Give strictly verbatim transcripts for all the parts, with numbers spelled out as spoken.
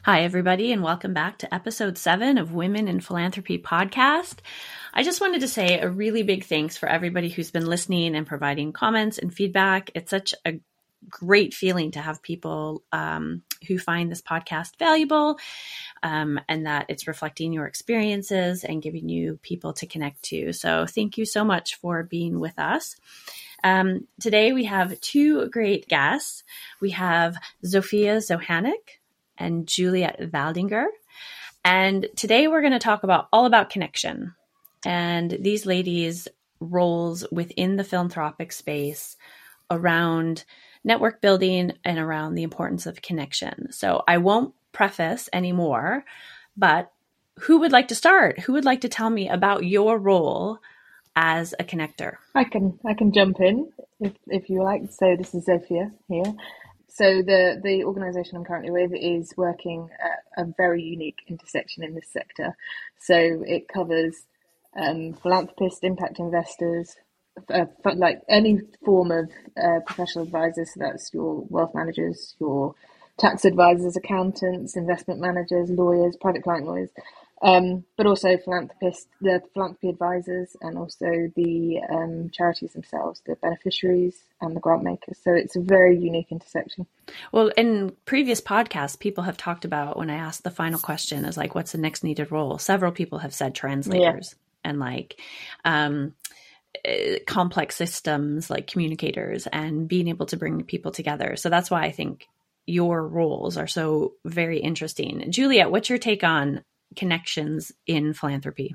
Hi, everybody, and welcome back to episode seven of Women in Philanthropy podcast. I just wanted to say a really big thanks for everybody who's been listening and providing comments and feedback. It's such a great feeling to have people um, who find this podcast valuable um, and that it's reflecting your experiences and giving you people to connect to. So thank you so much for being with us. Um, today we have two great guests. We have Zofia Zohanic and Juliet Valdinger. And today we're going to talk about all about connection and these ladies' roles within the philanthropic space around network building and around the importance of connection. So I won't preface anymore, but who would like to start? Who would like to tell me about your role as a connector? I can I can jump in if if you like. So this is Zofia here. So the, the organisation I'm currently with is working at a very unique intersection in this sector. So it covers um, philanthropists, impact investors, uh, like any form of uh, professional advisors. So that's your wealth managers, your tax advisors, accountants, investment managers, lawyers, private client lawyers. Um, but also philanthropists, the philanthropy advisors, and also the um, charities themselves, the beneficiaries and the grant makers. So it's a very unique intersection. Well, in previous podcasts, people have talked about when I asked the final question is like, what's the next needed role? Several people have said translators yeah. and like um, complex systems like communicators and being able to bring people together. So that's why I think your roles are so very interesting. Juliet, what's your take on connections in philanthropy,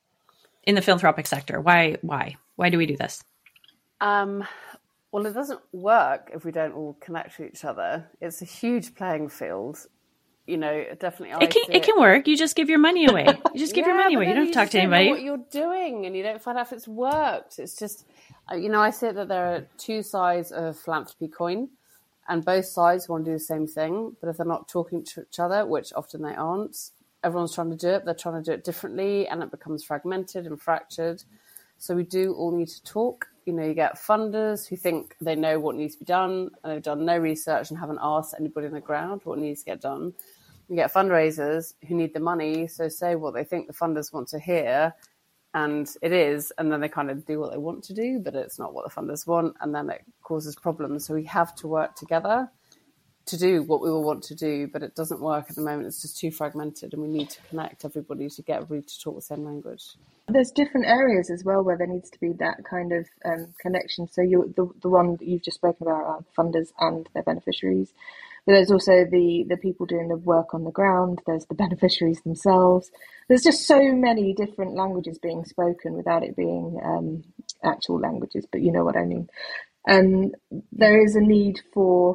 in the philanthropic sector? Why, why, why do we do this? Um, well, it doesn't work if we don't all connect to each other. It's a huge playing field. You know, definitely. I it can, it, it can work. You just give your money away. You just give yeah, your money away. You don't have to talk to anybody. Know what you're doing and you don't find out if it's worked. It's just, you know, I see that there are two sides of a philanthropy coin and both sides want to do the same thing. But if they're not talking to each other, which often they aren't, everyone's trying to do it. They're trying to do it differently and it becomes fragmented and fractured. So we do all need to talk. You know, you get funders who think they know what needs to be done and they've done no research and haven't asked anybody on the ground what needs to get done. You get fundraisers who need the money, so say what they think the funders want to hear, and it is, and then they kind of do what they want to do, but it's not what the funders want, and then it causes problems. So we have to work together to do what we all want to do, but it doesn't work at the moment. It's just too fragmented and we need to connect everybody to get everybody to talk the same language. There's different areas as well where there needs to be that kind of um, connection. So you the, the one that you've just spoken about are funders and their beneficiaries. But there's also the, the people doing the work on the ground. There's the beneficiaries themselves. There's just so many different languages being spoken without it being um, actual languages, but you know what I mean. And there is a need for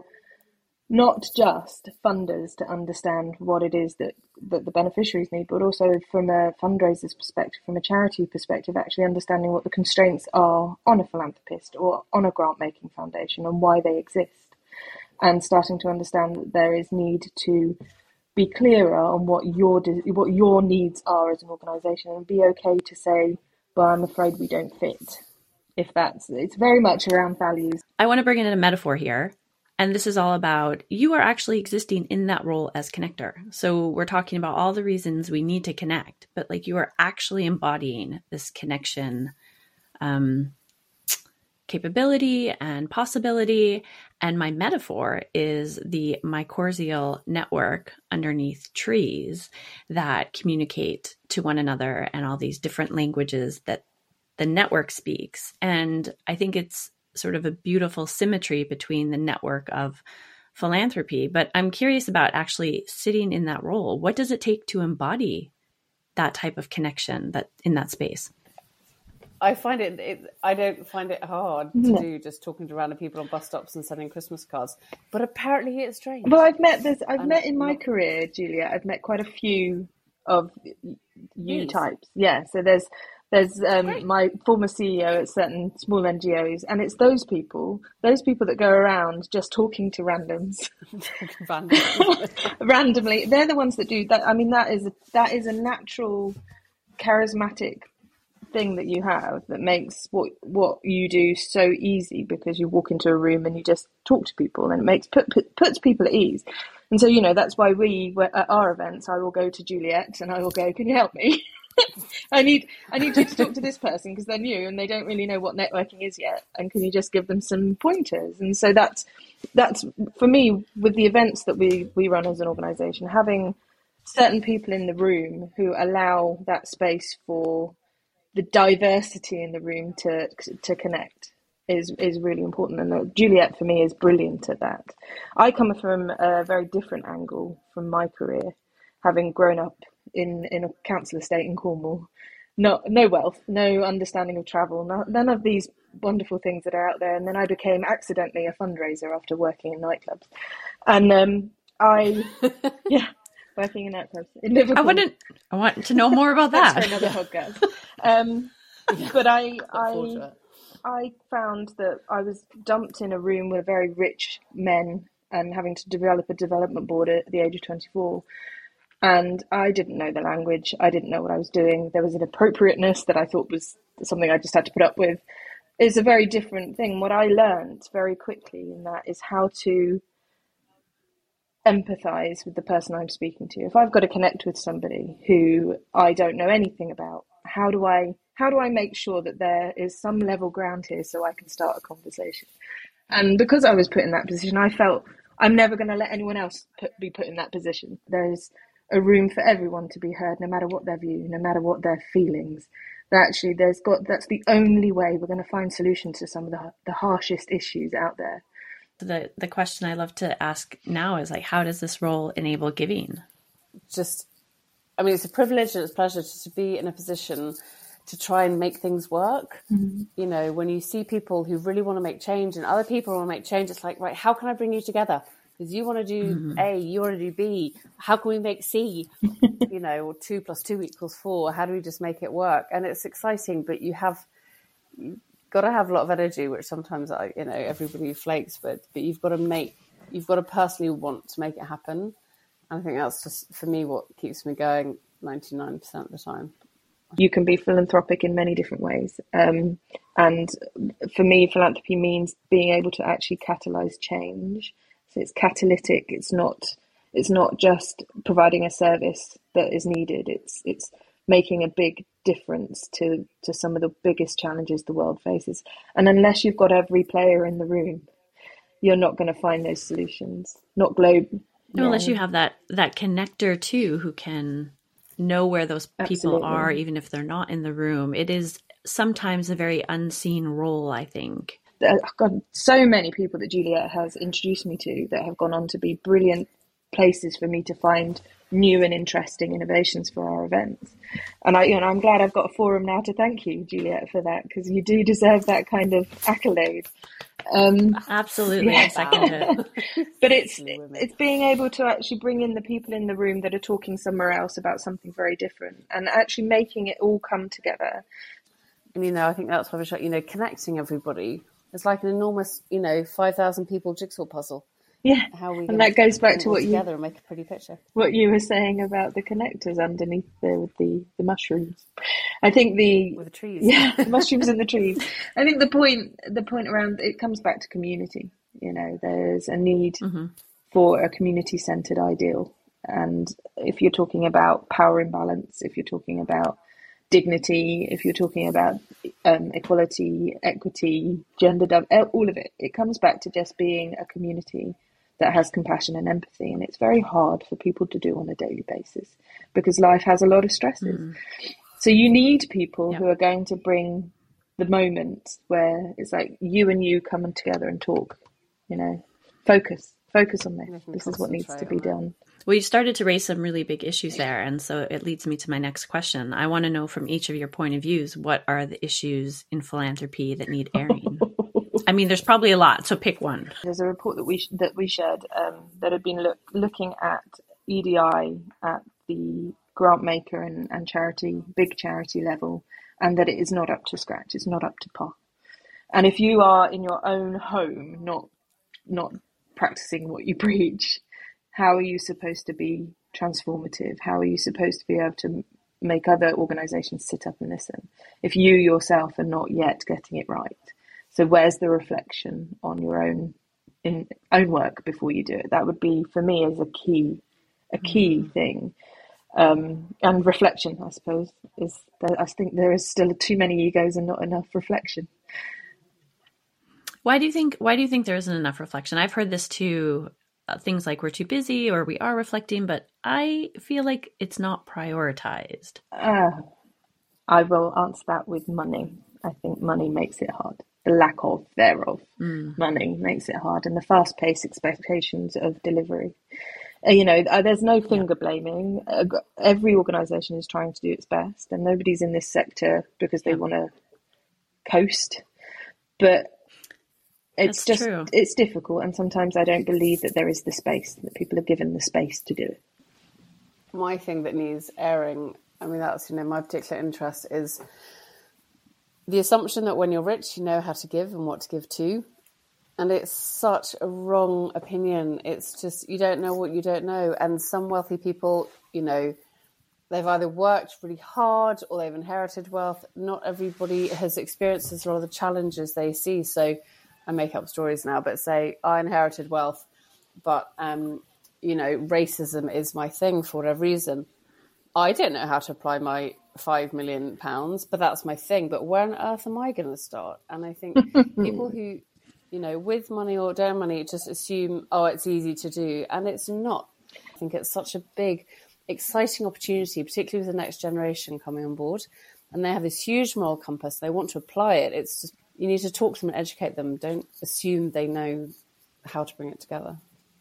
not just funders to understand what it is that, that the beneficiaries need, but also from a fundraiser's perspective, from a charity perspective, actually understanding what the constraints are on a philanthropist or on a grant-making foundation and why they exist, and starting to understand that there is need to be clearer on what your what your needs are as an organisation, and be okay to say, well, I'm afraid we don't fit. If that's, it's very much around values. I want to bring in a metaphor here. And this is all about you are actually existing in that role as connector. So we're talking about all the reasons we need to connect, but like you are actually embodying this connection um, capability and possibility. And my metaphor is the mycorrhizal network underneath trees that communicate to one another and all these different languages that the network speaks. And I think it's sort of a beautiful symmetry between the network of philanthropy. But I'm curious about actually sitting in that role. What does it take to embody that type of connection that in that space? I find it, it I don't find it hard to no. do just talking to random people on bus stops and sending Christmas cards. But apparently it's strange. Well, I've met this, I've I'm met in my not... career, Julia, I've met quite a few of you These. types. Yeah. So there's, There's um, my former C E O at certain small N G Os, and it's those people, those people that go around just talking to randoms, randomly. They're the ones that do that. I mean, that is a, that is a natural, charismatic thing that you have that makes what what you do so easy, because you walk into a room and you just talk to people, and it makes put, put, puts people at ease. And so, you know, that's why we, at our events, I will go to Juliet and I will go, can you help me? I need I need you to talk to this person because they're new and they don't really know what networking is yet. And can you just give them some pointers? And so that's, that's for me, with the events that we, we run as an organisation, having certain people in the room who allow that space for the diversity in the room to to connect is is really important. And Juliet, for me, is brilliant at that. I come from a very different angle from my career, having grown up in, in a council estate in Cornwall. No, no wealth, no understanding of travel, no, none of these wonderful things that are out there. And then I became accidentally a fundraiser after working in nightclubs. And um, I, yeah, working in nightclubs in Liverpool. I wouldn't. I want to know more about that. That's for another podcast. Um, but I, I, I found that I was dumped in a room with very rich men and having to develop a development board at the age of twenty-four. And I didn't know the language. I didn't know what I was doing. There was an appropriateness that I thought was something I just had to put up with. It's a very different thing. What I learned very quickly in that is how to empathize with the person I'm speaking to. If I've got to connect with somebody who I don't know anything about, how do I how do I make sure that there is some level ground here so I can start a conversation? And because I was put in that position, I felt I'm never going to let anyone else put, be put in that position. There's a room for everyone to be heard, no matter what their view, no matter what their feelings. That actually, there's got that's the only way we're going to find solutions to some of the the harshest issues out there. The the question I love to ask now is like, how does this role enable giving? Just, I mean, it's a privilege and it's a pleasure to, to be in a position to try and make things work. Mm-hmm. You know, when you see people who really want to make change and other people want to make change, it's like, right, how can I bring you together? Because you want to do mm-hmm. A, you want to do B. How can we make C? You know, or two plus two equals four. How do we just make it work? And it's exciting, but you have you've got to have a lot of energy, which sometimes I, you know, everybody flakes, but but you've got to make, you've got to personally want to make it happen. And I think that's just for me what keeps me going ninety-nine percent of the time. You can be philanthropic in many different ways. Um, and for me, philanthropy means being able to actually catalyze change. So it's catalytic. It's not, it's not just providing a service that is needed. It's, it's making a big difference to, to some of the biggest challenges the world faces. And unless you've got every player in the room, you're not going to find those solutions. Not global. No, yeah. Unless you have that, that connector too, who can know where those people Absolutely. Are, even if they're not in the room. It is sometimes a very unseen role, I think. I've got so many people that Juliet has introduced me to that have gone on to be brilliant places for me to find new and interesting innovations for our events. And I, you know, I'm glad I've got a forum now to thank you, Juliet, for that, because you do deserve that kind of accolade. Um, Absolutely, yeah. I second it. But it's it's being able to actually bring in the people in the room that are talking somewhere else about something very different, and actually making it all come together. And you know, I think that's why we're, you know, connecting everybody. It's like an enormous, you know, five thousand people jigsaw puzzle. Yeah, How we and that goes back to what you together and make a pretty picture. What you were saying about the connectors underneath there with the, the mushrooms. I think the with the trees, yeah, the mushrooms and the trees. I think the point the point around it comes back to community. You know, there's a need mm-hmm. for a community centered ideal, and if you're talking about power imbalance, if you're talking about dignity, if you're talking about um, equality, equity, gender, all of it, it comes back to just being a community that has compassion and empathy. And it's very hard for people to do on a daily basis because life has a lot of stresses. Mm. So you need people yep. who are going to bring the moment where it's like you and you coming together and talk, you know, focus, focus on this. This is what needs to be done. Well, you started to raise some really big issues there. And so it leads me to my next question. I want to know from each of your point of views, what are the issues in philanthropy that need airing? I mean, there's probably a lot, so pick one. There's a report that we sh- that we shared um, that had been look- looking at E D I at the grant maker and, and charity, big charity level, and that it is not up to scratch. It's not up to par. And if you are in your own home, not not practicing what you preach, how are you supposed to be transformative? How are you supposed to be able to make other organisations sit up and listen if you yourself are not yet getting it right? So where's the reflection on your own in own work before you do it. That would be, for me, as a key, a key mm. thing. Um, and reflection, I suppose, is that I think there is still too many egos and not enough reflection. Why do you think, why do you think there isn't enough reflection? I've heard this too, uh, things like we're too busy or we are reflecting, but I feel like it's not prioritized. Uh, I will answer that with money. I think money makes it hard. The lack of thereof mm. money makes it hard, and the fast-paced expectations of delivery. Uh, you know, uh, there's no finger blaming. Uh, every organisation is trying to do its best, and nobody's in this sector because they yeah. want to coast. But it's That's just true. It's difficult, and sometimes I don't believe that there is the space, that people are given the space to do it. My thing that needs airing, I mean, that's, you know, my particular interest is the assumption that when you're rich, you know how to give and what to give to. And it's such a wrong opinion. It's just, you don't know what you don't know. And some wealthy people, you know, they've either worked really hard or they've inherited wealth. Not everybody has experienced a lot of the challenges they see. So I make up stories now, but say I inherited wealth, but, um, you know, racism is my thing for whatever reason. I don't know how to apply my five million pounds, but that's my thing. But where on earth am I going to start? And I think people who, you know, with money or don't money, just assume, oh, it's easy to do. And it's not. I think it's such a big, exciting opportunity, particularly with the next generation coming on board. And they have this huge moral compass. They want to apply it. It's just, you need to talk to them and educate them. Don't assume they know how to bring it together.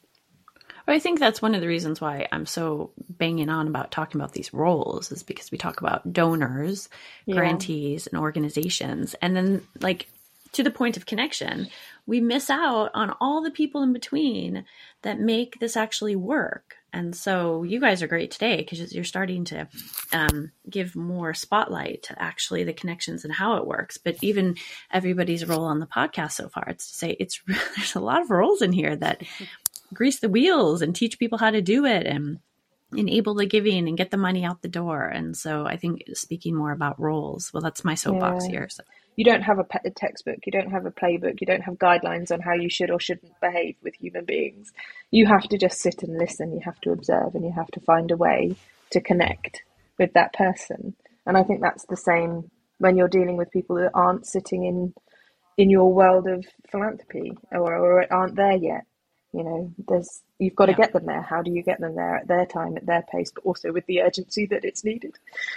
I think that's one of the reasons why I'm so banging on about talking about these roles, is because we talk about donors, yeah. grantees, and organizations. And then, like, to the point of connection, we miss out on all the people in between that make this actually work. And so you guys are great today because you're starting to um, give more spotlight to actually the connections and how it works. But even everybody's role on the podcast so far, it's to say it's there's a lot of roles in here that grease the wheels and teach people how to do it and enable the giving and get the money out the door. And so I think speaking more about roles, well, that's my soapbox yeah. here. So. You don't have a, a textbook, you don't have a playbook, you don't have guidelines on how you should or shouldn't behave with human beings. You have to just sit and listen, you have to observe, and you have to find a way to connect with that person. And I think that's the same when you're dealing with people that aren't sitting in in your world of philanthropy or, or aren't there yet. You know, there's you've got to yeah. get them there. How do you get them there at their time, at their pace, but also with the urgency that it's needed?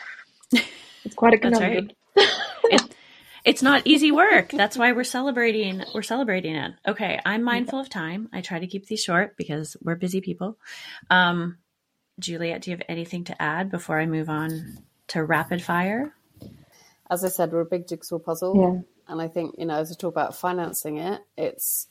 It's quite a conundrum. That's right. it, it's not easy work. That's why we're celebrating. We're celebrating it. Okay, I'm mindful of time. I try to keep these short because we're busy people. Um, Juliet, do you have anything to add before I move on to rapid fire? As I said, we're a big jigsaw puzzle, yeah. and I think, you know, as we talk about financing it, it's.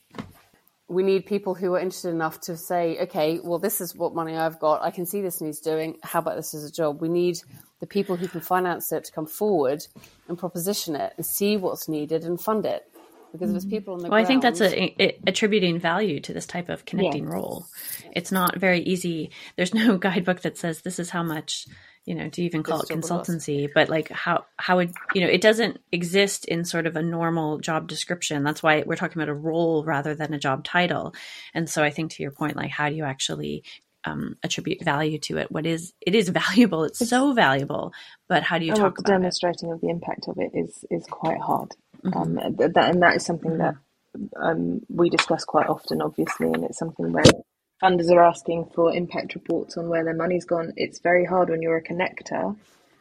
We need people who are interested enough to say, okay, well, this is what money I've got. I can see this needs doing. How about this as a job? We need the people who can finance it to come forward and proposition it and see what's needed and fund it. Because if it's people on the well, ground... I think that's a, a, attributing value to this type of connecting yeah. role. It's not very easy. There's no guidebook that says this is how much... You know, do you even call it consultancy? But like how, how would, you know, it doesn't exist in sort of a normal job description. That's why we're talking about a role rather than a job title. And so I think to your point, like, how do you actually um, attribute value to it? What is, it is valuable. It's, it's so valuable, but how do you talk about demonstrating it? of the impact of it is, is quite hard. Mm-hmm. Um, that, and that is something mm-hmm. that um, we discuss quite often, obviously. And it's something where funders are asking for impact reports on where their money's gone. It's very hard when you're a connector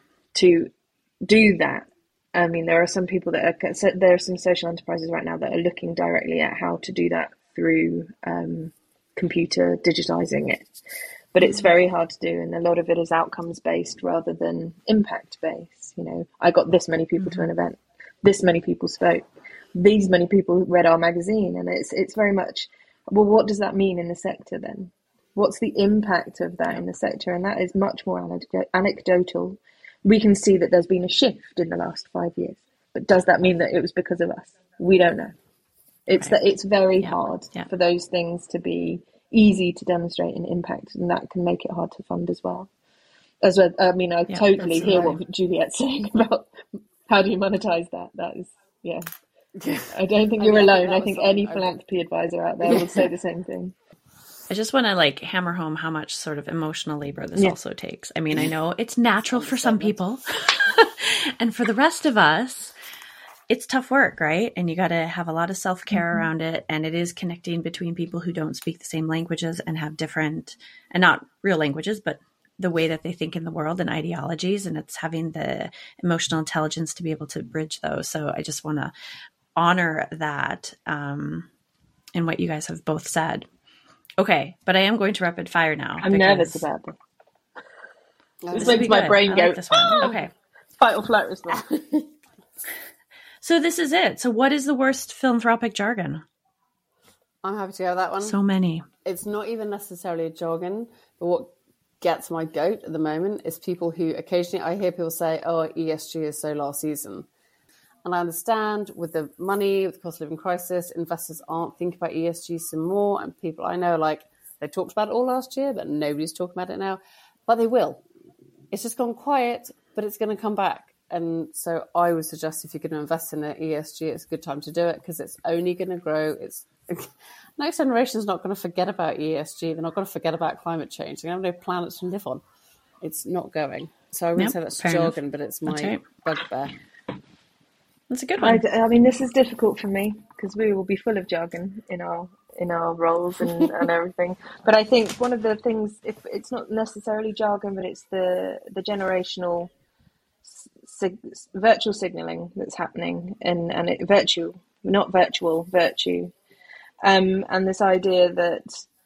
to do that. I mean, there are some people that are, so there are some social enterprises right now that are looking directly at how to do that through um, computer digitizing it. But it's very hard to do. And a lot of it is outcomes based rather than impact based. You know, I got this many people to an event, this many people spoke, these many people read our magazine. And it's, it's very much, well, what does that mean in the sector then? What's the impact of that in the sector? And that is much more anecdotal. We can see that there's been a shift in the last five years. But does that mean that it was because of us? We don't know. It's right. that it's very yeah. hard yeah. for those things to be easy to demonstrate an impact, and that can make it hard to fund as well. As well, I mean, I yeah, totally hear right. what Juliet's saying about how do you monetize that. That is, yeah. I don't think I you're mean, I think alone. that I was think something any I- philanthropy advisor out there would say the same thing. I just want to like hammer home how much sort of emotional labor this Yeah. also takes. I mean, I know it's natural for some understatement. people, and for the rest of us, it's tough work, right? And you got to have a lot of self-care Mm-hmm. around it. And it is connecting between people who don't speak the same languages and have different, and not real languages, but the way that they think in the world and ideologies. And it's having the emotional intelligence to be able to bridge those. So I just want to honor that um, in what you guys have both said. Okay, but I am going to rapid fire now. I'm nervous about this. No, This This will makes be my good. brain I go, like this one. Okay. fight or flight response. So this is it. So what is the worst philanthropic jargon? I'm happy to go with that one. So many. It's not even necessarily a jargon, but what gets my goat at the moment is people who occasionally I hear people say, oh, E S G is so last season. And I understand with the money, with the cost of living crisis, investors aren't thinking about E S G some more. And people I know, like, they talked about it all last year, but nobody's talking about it now. But they will. It's just gone quiet, but it's going to come back. And so I would suggest if you're going to invest in an E S G, it's a good time to do it because it's only going to grow. It's next generation is not going to forget about E S G. They're not going to forget about climate change. They have no planet to live on. It's not going. So I wouldn't Yep, say that's fair jargon, enough. but it's That's my right. bugbear. That's a good I, one. d- I mean, this is difficult for me because we will be full of jargon in our in our roles and, and everything. But I think one of the things, if it's not necessarily jargon, but it's the the generational sig- virtual signaling that's happening, and and it, virtue, not virtual, virtue, um, and this idea that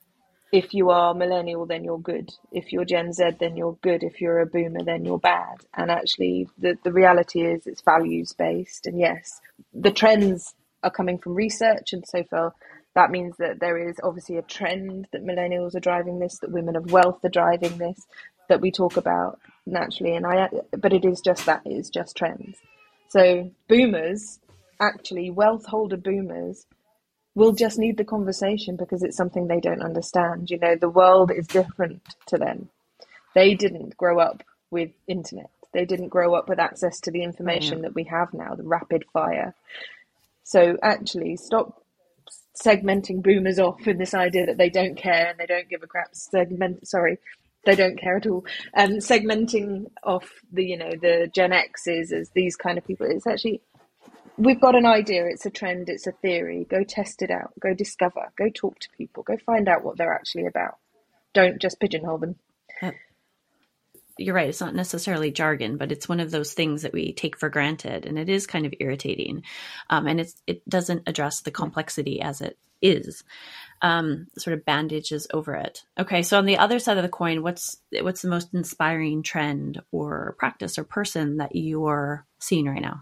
if you are millennial, then you're good. If you're Gen Z, then you're good. If you're a boomer, then you're bad. And actually, the, the reality is it's values based. And yes, the trends are coming from research. And so far, that means that there is obviously a trend that millennials are driving this, that women of wealth are driving this, that we talk about naturally. And I, but it is just that, it is just trends. So boomers, actually, wealth holder boomers, will just need the conversation because it's something they don't understand. You know, the world is different to them. They didn't grow up with internet. They didn't grow up with access to the information Right. that we have now, the rapid fire. So actually stop segmenting boomers off in this idea that they don't care and they don't give a crap. Segment, sorry, they don't care at all. Um, segmenting off the, you know, the Gen X's as these kind of people. It's actually, we've got an idea, it's a trend, it's a theory. Go test it out, go discover, go talk to people, go find out what they're actually about. Don't just pigeonhole them. You're right. It's not necessarily jargon, but it's one of those things that we take for granted, and it is kind of irritating. Um, and it's it doesn't address the complexity as it is. Um, sort of bandages over it. Okay, so on the other side of the coin, what's what's the most inspiring trend or practice or person that you're seeing right now?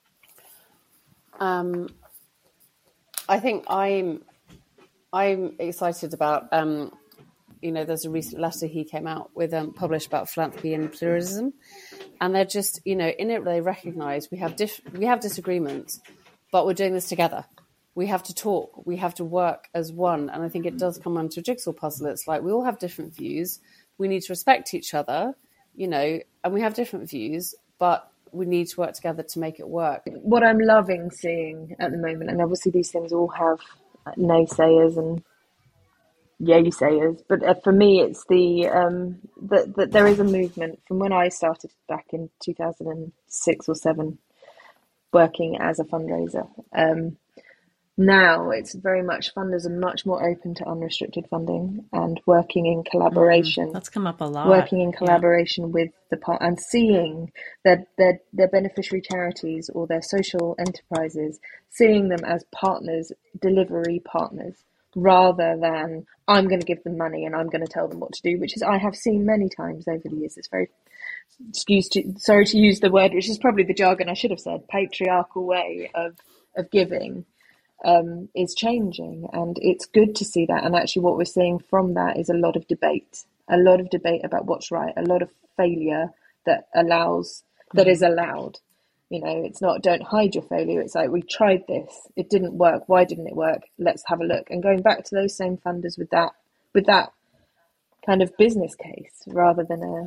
Um, I think I'm I'm excited about. Um, you know, there's a recent letter he came out with, um, published about philanthropy and pluralism, and they're just, you know, in it they recognise we have diff- we have disagreements, but we're doing this together. We have to talk. We have to work as one, and I think it does come onto a jigsaw puzzle. It's like we all have different views. We need to respect each other, you know, and we have different views, but we need to work together to make it work. What I'm loving seeing at the moment, and obviously these things all have naysayers and yay-sayers, but uh, for me it's the um that that there is a movement from when I started back in two thousand six or seven working as a fundraiser. Um, now it's very much, funders are much more open to unrestricted funding and working in collaboration. Mm, that's come up a lot. Working in Yeah. collaboration with the part and seeing their, their their beneficiary charities or their social enterprises, seeing them as partners, delivery partners, rather than I'm going to give them money and I'm going to tell them what to do, which is I have seen many times over the years. It's very, excuse to, sorry to use the word, which is probably the jargon I should have said, patriarchal way of of giving. Um, is changing, and it's good to see that. And actually what we're seeing from that is a lot of debate, a lot of debate about what's right, a lot of failure that allows, that is allowed. You know, it's not don't hide your failure. It's like, we tried this, it didn't work. Why didn't it work? Let's have a look. And going back to those same funders with that, with that kind of business case rather than a,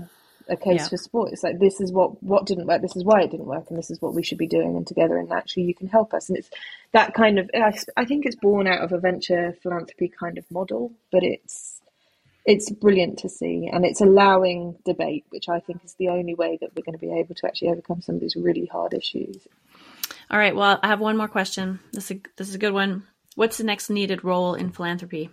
a case Yeah. for sport. It's like, this is what, what didn't work, this is why it didn't work, and this is what we should be doing, and together, and actually you can help us. And it's that kind of, I, I think it's born out of a venture philanthropy kind of model, but it's it's brilliant to see, and it's allowing debate, which I think is the only way that we're going to be able to actually overcome some of these really hard issues. All right. Well, I have one more question. This is a, this is a good one. What's the next needed role in philanthropy?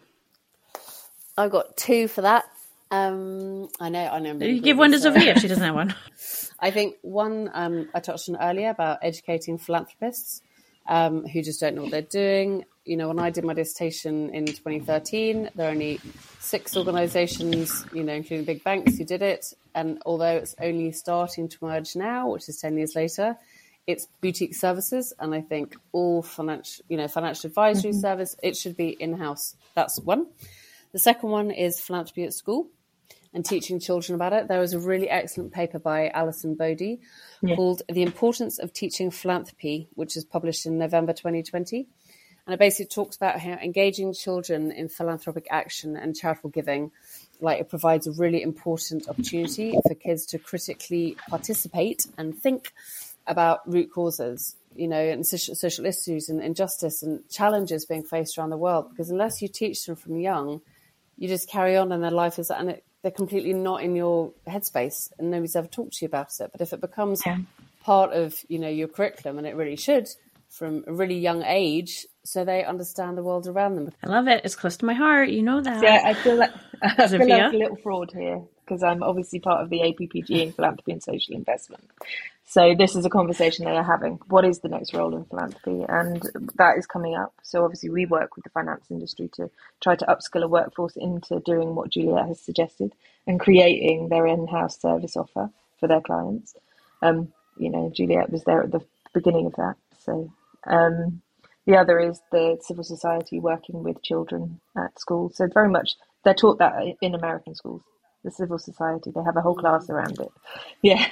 I've got two for that. Um, I know, I know. You give one to so. Sophia if she doesn't have one. I think one, um, I touched on earlier about educating philanthropists um, who just don't know what they're doing. You know, when I did my dissertation in twenty thirteen, there are only six organisations, you know, including big banks, who did it. And although it's only starting to emerge now, which is ten years later, it's boutique services. And I think all financial, you know, financial advisory mm-hmm. service, it should be in-house. That's one. The second one is philanthropy at school and teaching children about it. There was a really excellent paper by Alison Bodie yeah. called The Importance of Teaching Philanthropy, which is published in November twenty twenty. And it basically talks about how engaging children in philanthropic action and charitable giving, like it provides a really important opportunity for kids to critically participate and think about root causes, you know, and social, social issues and injustice and challenges being faced around the world. Because unless you teach them from young, you just carry on and their life is, and it, they're completely not in your headspace and nobody's ever talked to you about it. But if it becomes yeah. part of, you know, your curriculum, and it really should, from a really young age, so they understand the world around them. I love it. It's close to my heart. You know that. Yeah, I feel like I feel like a little fraud here because I'm obviously part of the A P P G in philanthropy and social investment. So this is a conversation they are having. What is the next role in philanthropy? And that is coming up. So obviously we work with the finance industry to try to upskill a workforce into doing what Juliet has suggested and creating their in-house service offer for their clients. Um, you know, Juliet was there at the beginning of that. So um, the other is the civil society working with children at school. So very much they're taught that in American schools. The civil society, they have a whole class around it. Yeah,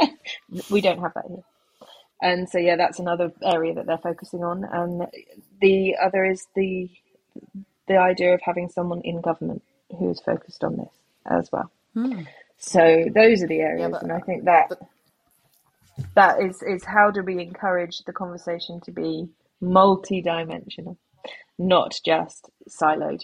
we don't have that here. And so, yeah, that's another area that they're focusing on. And the other is the the idea of having someone in government who is focused on this as well. Hmm. So those are the areas. Yeah, but, and I think that but... that is, is how do we encourage the conversation to be multi-dimensional, not just siloed.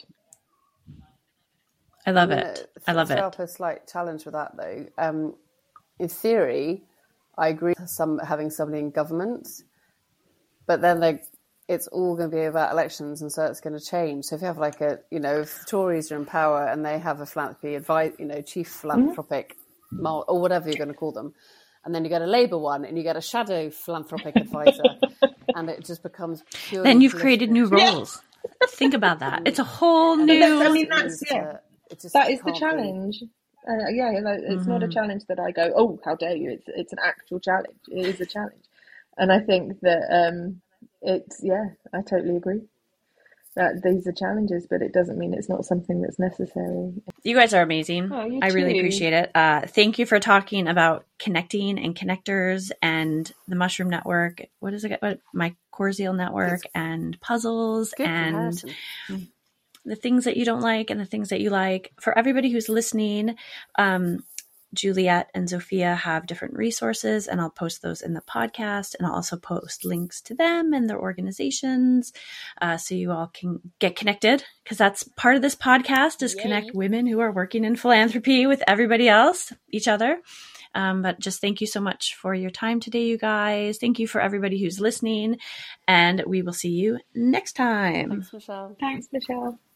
I love it. I love it. To help a slight challenge with that, though. Um, in theory, I agree with some having somebody in government, but then they, it's all going to be about elections, and so it's going to change. So if you have like a, you know, if Tories are in power and they have a philanthropy advice, you know, chief philanthropic, mm-hmm. or whatever you're going to call them, and then you get a Labour one, and you get a shadow philanthropic advisor, and it just becomes purely. Then you've created new roles. Yeah. Think about that. It's a whole new. I mean, that's yeah. Just that is the challenge. Uh, yeah, like, it's mm-hmm. not a challenge that I go, oh, how dare you? It's it's an actual challenge. It is a challenge, and I think that um, it's yeah, I totally agree that these are challenges, but it doesn't mean it's not something that's necessary. You guys are amazing. Oh, I really appreciate it. Uh, thank you for talking about connecting and connectors and the Mushroom Network. What is it? What my Corsiel Network and puzzles and. Comparison. The things that you don't like and the things that you like. For everybody who's listening, um, Juliet and Sophia have different resources, and I'll post those in the podcast, and I'll also post links to them and their organizations, uh, so you all can get connected, because that's part of this podcast is Yay. Connect women who are working in philanthropy with everybody else, each other. Um, but just thank you so much for your time today, you guys. Thank you for everybody who's listening, and we will see you next time. Thanks, Michelle. Thanks, Michelle.